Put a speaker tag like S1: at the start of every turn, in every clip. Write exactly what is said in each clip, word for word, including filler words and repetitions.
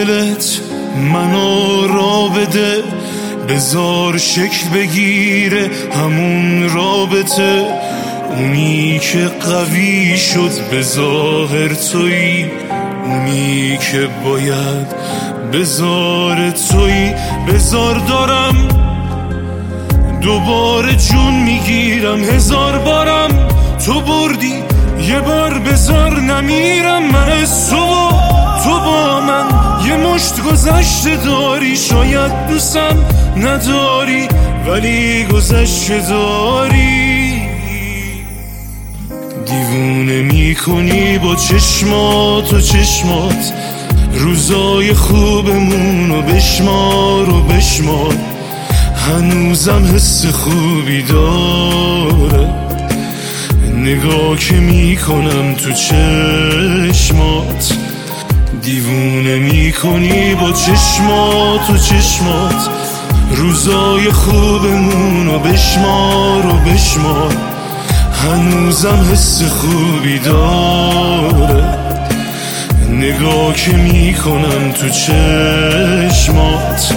S1: دلت منو را بده، بذار شکل بگیره همون رابطه. اونی که قوی شد به ظاهر تویی، اونی که باید بذار تویی. بذار دارم دوباره جون میگیرم، هزار بارم تو بردی یه بار بذار نمیرم. من از تو تو با من یه مشت گذشته داری، شاید دوستم نداری ولی گذشته داری. دیوونه میکنی با چشمات و چشمات، روزای خوبمونو بشمار و بشمار. هنوزم حس خوبی داره نگاه که میکنم تو چشمات. دیوونه میکنی با چشمات و چشمات، روزای خوبمونو بشمار و بشمار. هنوزم حس خوبی داره نگاه که میکنم تو چشمات.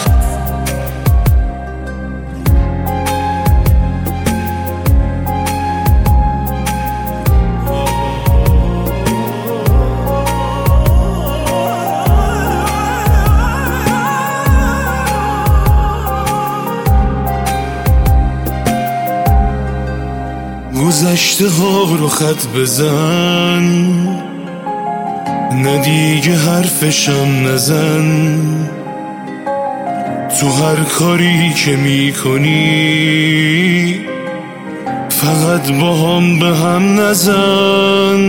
S1: گذشته ها رو خط بزن، نه دیگه حرفشم نزن. تو هر کاری که میکنی فقط با هم به هم نزن.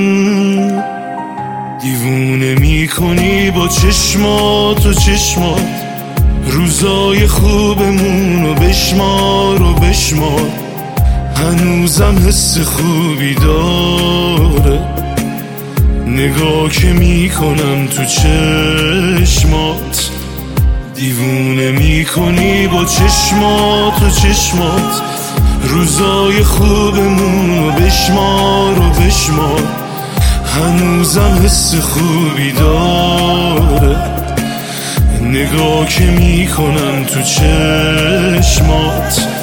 S1: دیوونه میکنی با چشمات و چشمات، روزای خوبمونو بشمار و بشمار. هنوزم حس خوبی داره نگاه که میکنم تو چشمات. دیوونه میکنی با چشمات و چشمات، روزای خوبمونو بشمار و بشمار. هنوزم حس خوبی داره نگاه که میکنم تو چشمات.